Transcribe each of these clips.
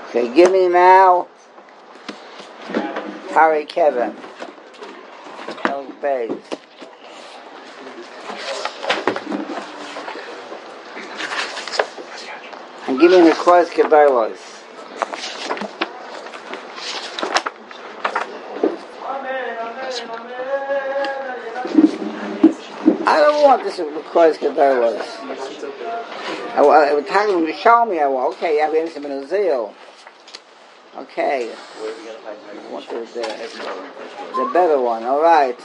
Okay, give me now Harry Kevin. Elk Bays. And give me the Cross Caballos. I don't want this Cross Caballos. I was talking to Shalmi. Okay, I have answer in a zeal. Okay. What is the better one? All right.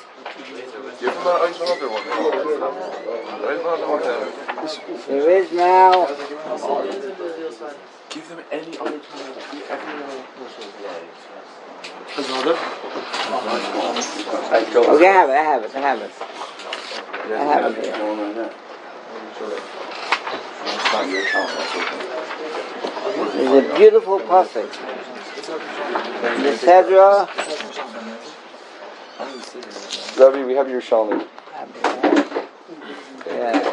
There is now. Give them any other time. Okay, I have it here. It's a beautiful pasuk. The Sedra. Rabbi, we have your Shalmi. Yeah.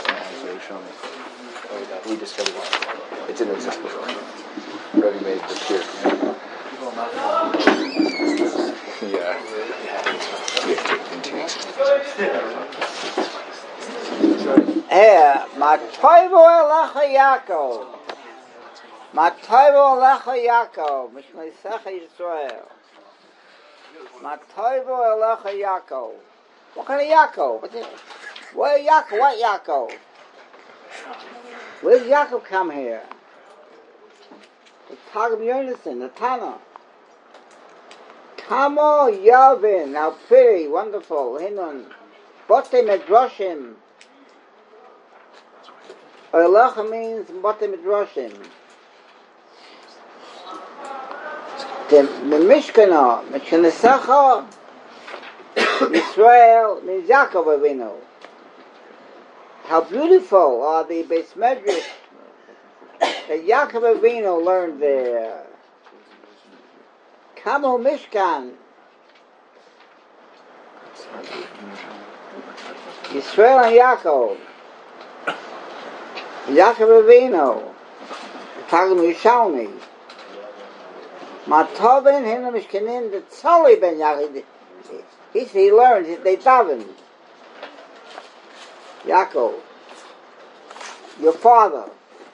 We discovered it. It didn't exist before. Rabbi made it appear. Yeah. Here, Matoivo Alecha Yaakov. Matoivo Alecha Yaakov. Mishmeisecha Yisrael. Matoivo Alecha Yaakov. What kind of Yaakov? What Yaakov? What Yaakov? Where did Yaakov come here? The Targum Yonason, the Tana. Kamo Yavin, how pretty, wonderful. Hinun. Bote Medrashim. Alecha means Bote Medrashim. The Mishkana, Mishkanesacha, Israel means Yaakov Avinu. How beautiful are the Beis Medrash that Yaakov Avinu learned there. Kamo Mishkan. Israel and Yaakov. Yaakov Avinu. Targum Yishalmi. Matovin Hina Mishkanin the Tzoli ben Yaakov. He learned, they davened. Yaakov, your father.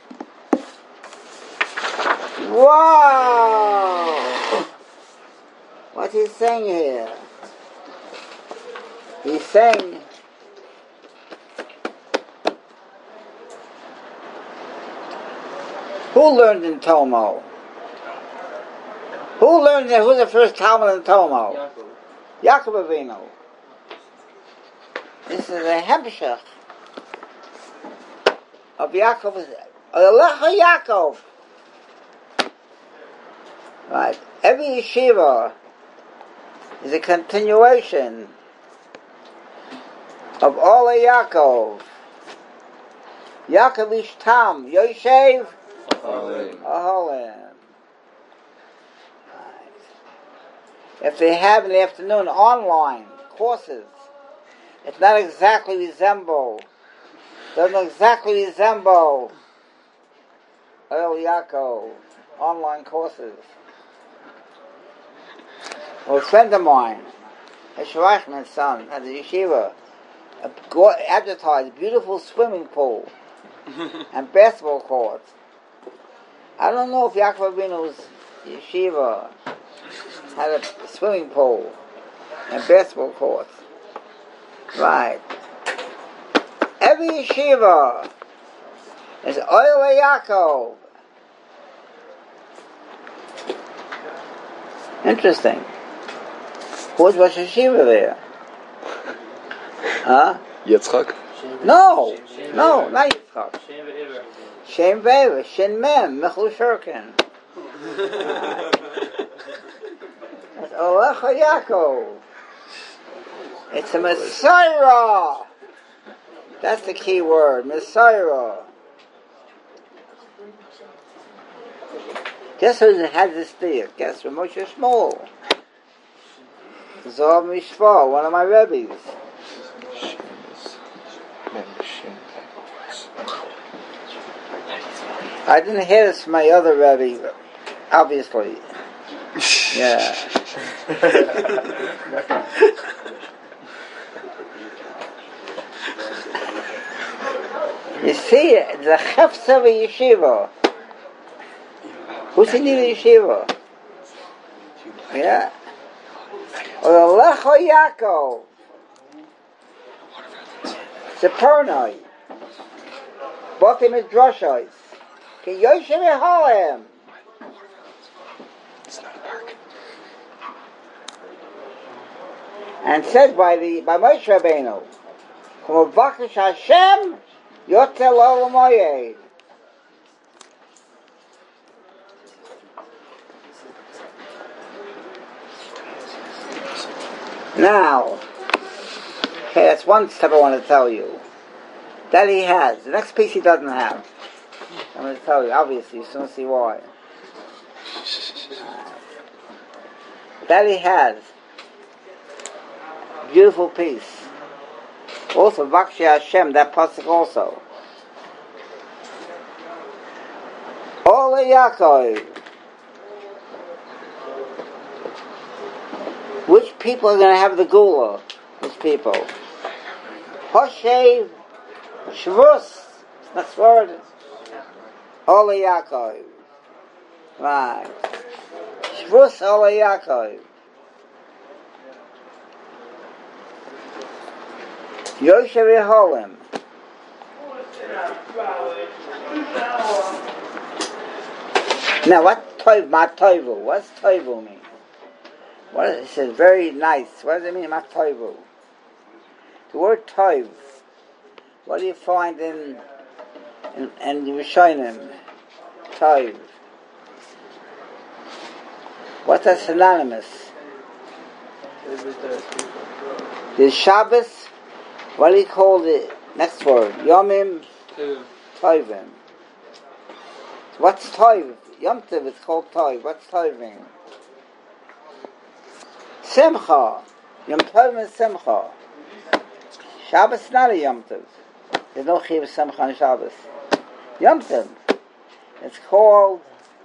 Wow! What's he saying here? He's saying who learned in Tomo? Who learned there? Who's the first Talmud in Tomo? Yaakov Avinu. This is a hemshech of Yaakov. Alecha Yaakov. Right. Every yeshiva is a continuation of all of Yaakov. Yaakov Ishtam, Yoshev, Aholim. If they have in the afternoon online courses, it's not exactly doesn't exactly resemble El Yaakov online courses. Well, a friend of mine, a Sharachman's son, at the yeshiva, advertised a beautiful swimming pool and basketball courts. I don't know if Yaakov Avinu's yeshiva had a swimming pool and basketball courts. Right. Every yeshiva is Oil Yaakov. Interesting. Who's Rosh Yeshiva there? Huh? Yitzchak? No, not Yitzchak. Shem Ve'ever, Shin Mem, Michal Shurkin. That's Alecha Yaakov. It's a Messiah. That's the key word, Messiah. Guess who has this deal? Guess who? Moshe Shmuel. Zohar Mishpah, one of my Rebbes. I didn't hear this from my other Rebbe. Obviously. Yeah. You see, the chefs of a yeshiva. Who's in the yeshiva? Yeah. Or the Lecho Yaakov. Sepurnoi. Botim is droshois. Ki Yoshev Yeholem. It's not a park. And said by Moshe Rabbeinu, Kum Vakish Hashem Yotel Olam Oyed. Now, okay, that's one step I want to tell you. That he has. The next piece he doesn't have. I'm going to tell you, obviously, you'll soon see why. That he has. Beautiful piece. Also, Vakshi Hashem, that pasuk also. Ola Yaakov. Which people are going to have the gula? Which people? Hoshev Shvus. That's word. Ola Yaakov. Right. Shvus Ola Yaakov. Yoshev Yeholim. Now, what toiv, matoivu? What's toivu mean? What is, it says very nice. What does it mean, matoivu? The word toiv. What do you find in the Rishonim? Toiv. What's that synonymous? The Shabbos. What do you call the next word? Yomim Toivim. What's Toiv? Yom Tov is called Toiv. What's Toivim? Simcha. Yom Tov is Simcha. Shabbos is not a Yom Tov. There's no Chiv Simcha on Shabbos. Yom Tov. It's called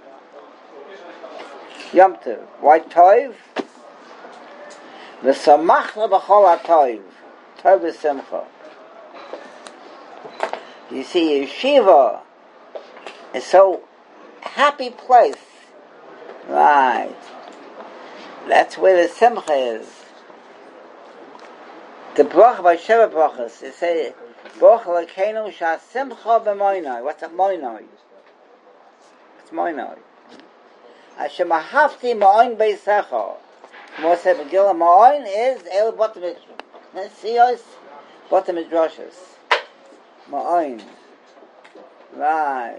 Yom Tov. Why Toiv? V'samachna b'chol ha-Toiv. Toiv is Simcha. You see, yeshiva is so happy place. Right. That's where the Simcha is. The bracha by Sheva brachas, it says, Baruch Elokeinu sha'simcha b'moinai. What's a moinai? What's moinai? Hashem ahavti ma'oin beisecha. More said Megillah, ma'oin is el botem siyos, botem droshes. Ma'oin. Right.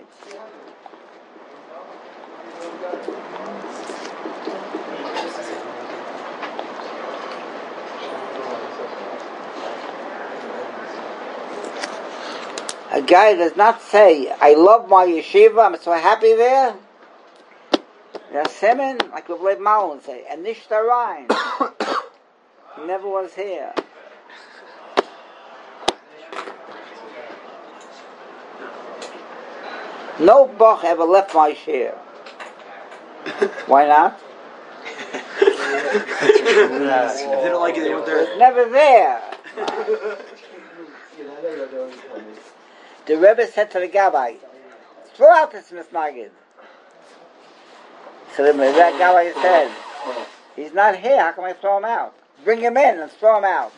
A guy does not say, I love my yeshiva, I'm so happy there. There's Simon, like we believe Malin say, and Nishtarain. He never was here. No Bach ever left my share. Why not? If they don't like it, they weren't there. It was never there. The Rebbe said to the Gabbai, throw out this Mismagid. So the Gabbai said, he's not here, how can I throw him out? Bring him in and throw him out.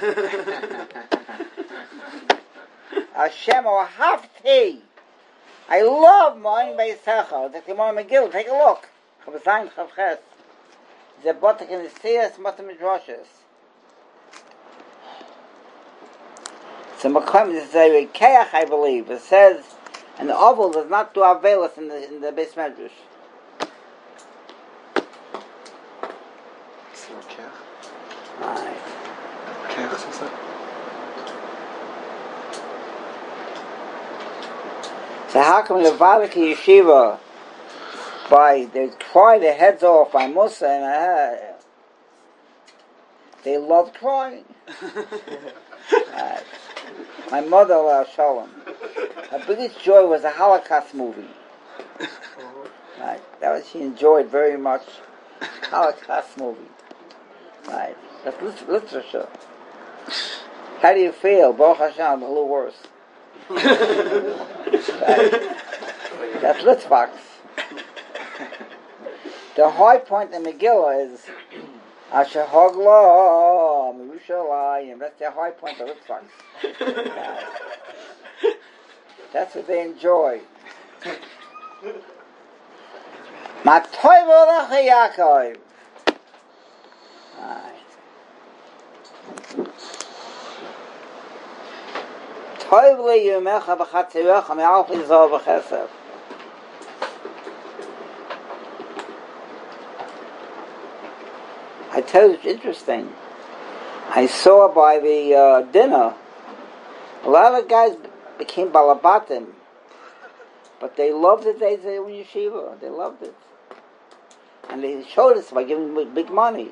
Hashem or Hafti. I love Moin Beisecha. The Gemara Megillah, take a look. Chabazayin Chavches. The Botek in the Siyas, Motem Midrashes. So Makom is a Keach, I believe. It says, an oval does not do Avelis in the Beis Medrash. Is there a Keach? Right. Keach is that? So how come the Valaki Yeshiva, they cry their heads off by Musa and they love crying. My mother, Shalom, her biggest joy was a Holocaust movie. Right. That was she enjoyed very much. Holocaust movie. Right. That's literature. How do you feel? Baruch Hashem, a little worse. Right. That's Litvaks. The high point in Megillah is Asher Hogla Yerushalayim. That's the high point of Litvaks. Right. That's what they enjoy. Ma toivo lecha Yaakov. Toiv leyumecha b'chatzirecha me'alf yizor v'chesed. I tell you, it's interesting. I saw by the dinner, a lot of guys became balabatim, but they loved the days they were in yeshiva. They loved it. And they showed us by giving them big money.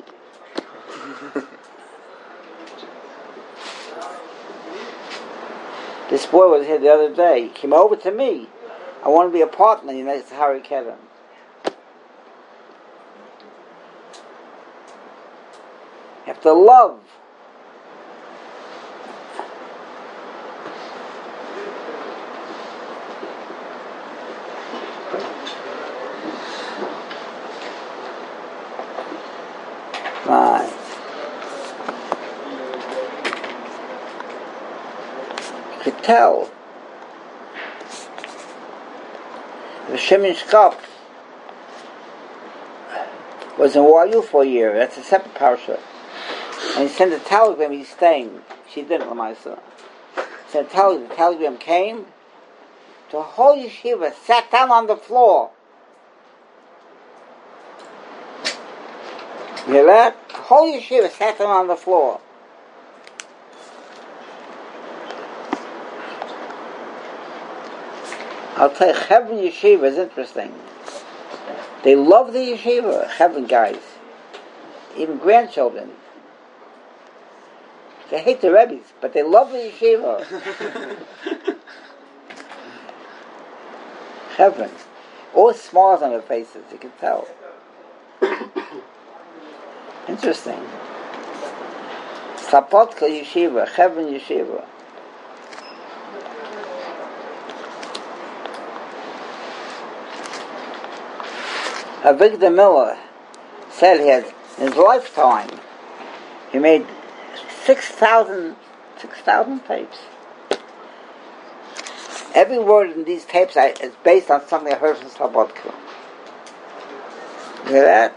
This boy was here the other day. He came over to me. I want to be a partner in this Harry Kedem. You have to love. Right. You could tell. The Shimon Shkop was in YU for a year. That's a separate parsha. And he sent a telegram, he's staying. She didn't, Lamaisa. Sent a telegram. The telegram came. The whole yeshiva sat down on the floor. You hear that? The whole yeshiva sat down on the floor. I'll tell you, Chevron Yeshiva is interesting. They love the yeshiva, Chevron guys. Even grandchildren. They hate the Rebbe's, but they love the yeshiva. Chevron. All smiles on their faces, you can tell. Interesting. Slapotka Yeshiva, Chevron Yeshiva. Avigdor Miller said he had, in his lifetime, he made 6,000 tapes. Every word in these tapes is based on something I heard from Slabotka. You hear that?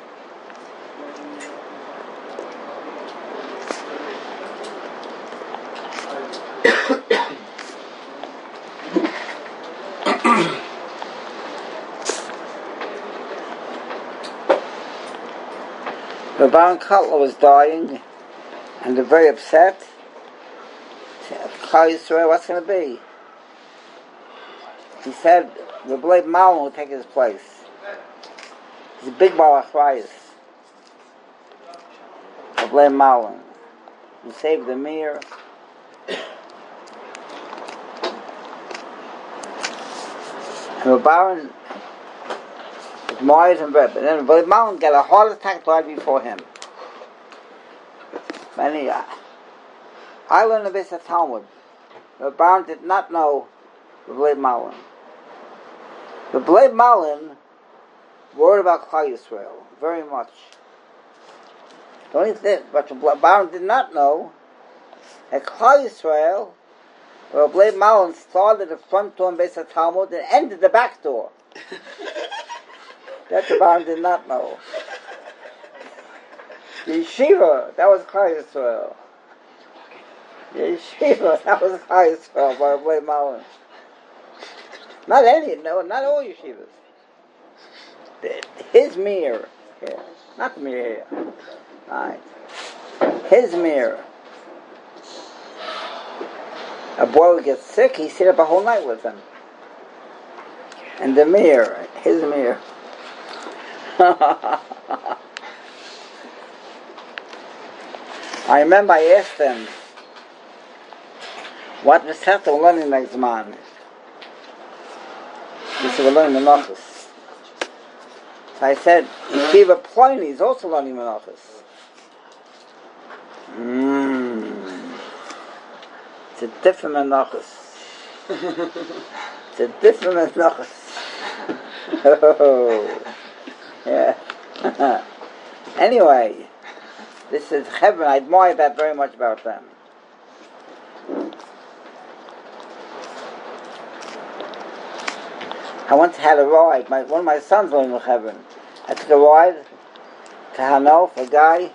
The Baron Kotler was dying, and they're very upset. Klal Yisrael, what's going to be? He said, the Blade Malin will take his place. He's a big Balachrayas. The Blade Malin. He saved the Mir. And the Baron admired him very, but then Blade Malin got a heart attack right before him. I learned the base of Talmud. The Baron did not know the Blade Malin. The Blade Malin worried about Klal Yisrael very much. The only thing, but the Baron did not know that Klal Yisrael, well, Blade Malin started the front door in base of Talmud and ended the back door. That the Baron did not know. The yeshiva, that was Klal Yisrael. The yeshiva, that was Klal Yisrael by Blade Malin. Not all yeshivas. His mirror here, not the mirror here. Right. His mirror. A boy would get sick, he'd sit up a whole night with him. And the mirror, his mirror. I remember I asked them, what Masechta we're learning next month? He said, we're learning Menachos. So I said, Yeshiva Pliny is also learning Menachos. It's a different Menachos. It's a different Menachos. Oh, yeah. Anyway, this is heaven. I admire that very much about them. I once had a ride. One of my sons learned heaven. I took a ride to Hanover, a guy.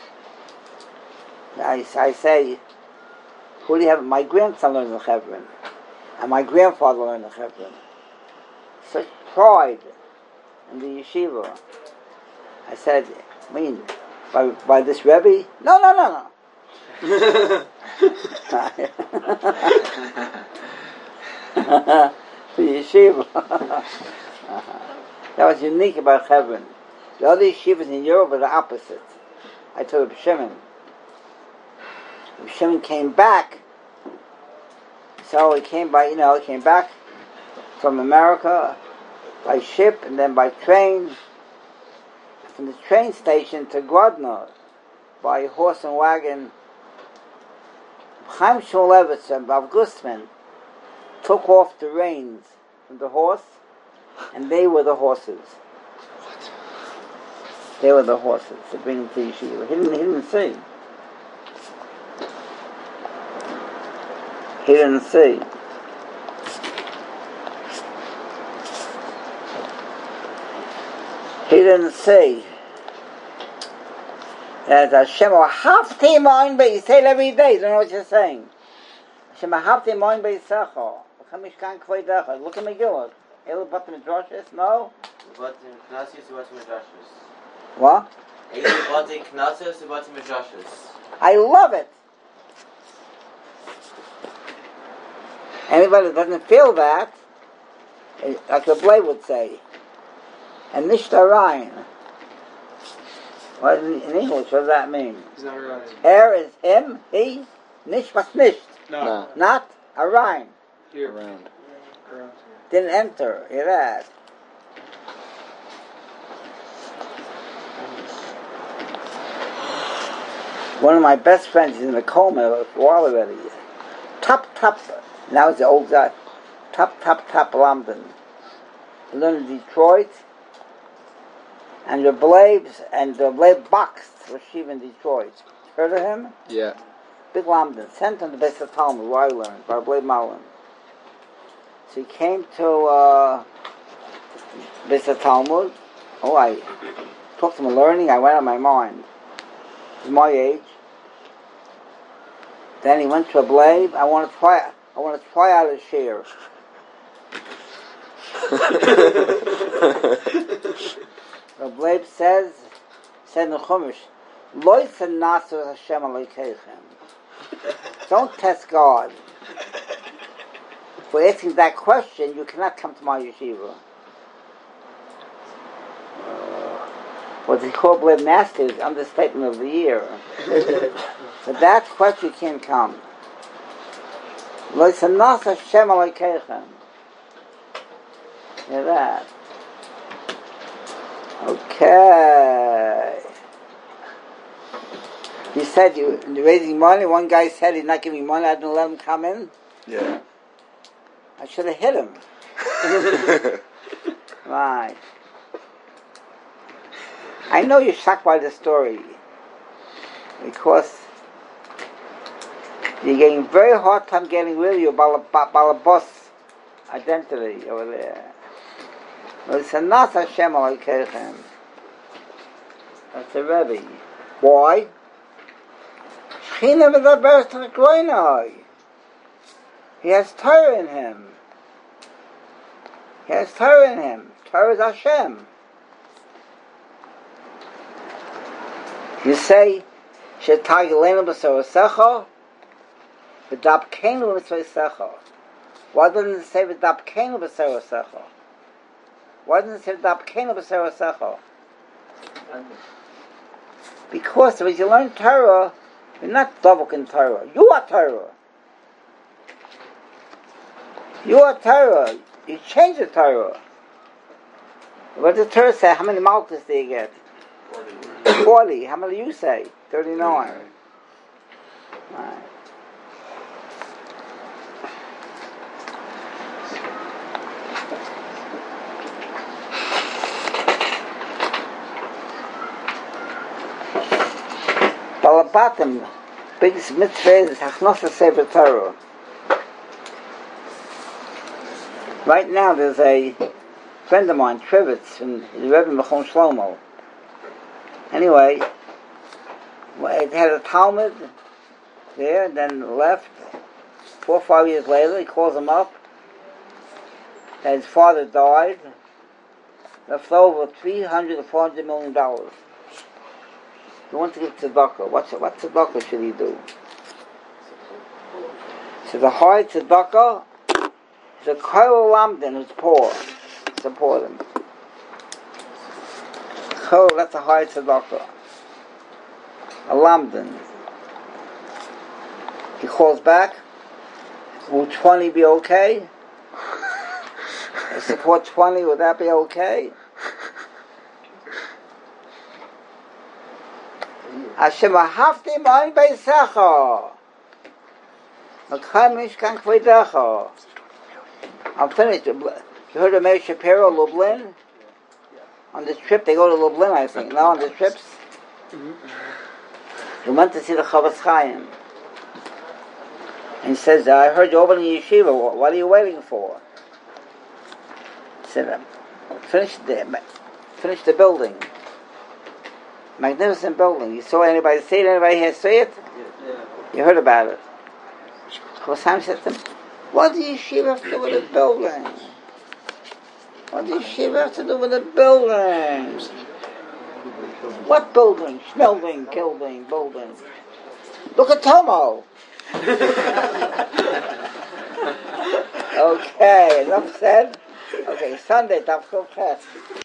I say, who do you have? My grandson learned the Hebron, and my grandfather learned the Hebron. Such pride in the yeshiva. I said, I mean, by this Rebbe? No. The yeshiva. That was unique about Hebron. The other yeshivas in Europe are the opposite. I told Shimon. Shimon came back, so he came back from America by ship and then by train, from the train station to Grodno by horse and wagon. Chaim Shmulevitz and Rav Gustman took off the reins from the horse, and they were the horses. They were the horses to bring them to yeshiva. He didn't see. He didn't see. He didn't see. As Hashem Hafti Moin Bei, you say it every day, you don't know what you're saying. Hashem Hafti Moin Bei Secho. Look at Megillah. Elu Bat Midrashis? No? What? I love it. Anybody that doesn't feel that, like the Blade would say, and Nishtarain. What in English, what does that mean? He's not right. Er is him, he, Nish was Nisht. No. Not a rhyme. Here. Around. Around Didn't enter. Hear that? One of my best friends is in a coma for a while already. Top. Now he's the old guy. Top London. He learned in Detroit. And the Blade boxed for Shiva in Detroit. Heard of him? Yeah. Big Lambden. Sent him to Beis Talmud, where I learned, by Blade Malin. So he came to Beis Talmud. Oh, I took some learning. I went on my mind. He's my age. Then he went to a Blade. I want to try out his share. The Blade said in the Chumash, Lo Nasu Hashem Elokeichem. Don't test God. For asking that question, you cannot come to my yeshiva. What they call Blade Master is understatement of the year. For that question, you can't come. Lo Nasu Hashem Elokeichem. Hear that? Okay. You said you're raising money. One guy said he's not giving money. I didn't let him come in. Yeah. I should have hit him. Right. I know you're shocked by the story because you're getting very hard time getting rid of your balabos identity over there. It's a not Hashem Elokeichem. That's the Rebbe. Why? Shechina v'daber t'chakroinai. He has Torah in him. Torah is Hashem. You say, Shetag Elena b'sorosecha, v'dabkeinu b'sorosecha. Why doesn't it say v'dabkeinu b'sorosecha? Why doesn't it say v'dabkeinu b'sorosecha? Because when you learn Torah, you're not double in Torah. You are Torah. You are Torah. You change the Torah. What does the Torah say? How many malchus do you get? 40. How many do you say? 39. Right. Balabatim, biggest mitzvah is Hachnosa Sefer Torah. Right now there's a friend of mine, Trivitz, from the Rebbe Mechon Shlomo. Anyway, it had a Talmud there, then left. 4 or 5 years later, he calls him up that his father died, left over $300 to $400 million. He wants to give tzedakah. What tzedakah should he do? So the high tzedakah is a Koil Lamden who's poor. Support him. Koil, that's a high tzedakah. A Lamden. He calls back. Will 20 be okay? I support 20, would that be okay? Hashem ahavti ma'in beisacha. L'khan mishkan kvedecha. I'm finished. You heard of Meir Shapiro, Lublin? On this trip, they go to Lublin, I think. No, on the trips? He went to see the Chavetz Chaim. And he says, I heard you opening yeshiva. What are you waiting for? He said, finish the building. Magnificent building. You saw anybody see it? Anybody here see it? Yeah. You heard about it. Chaim said to him, what does yeshiva have to do with the building? What does yeshiva have to do with the building? What building? Schmelding, Kilding, building. Look at Tomo. Okay, enough said. Okay, Sunday, Daf Kuf Ches.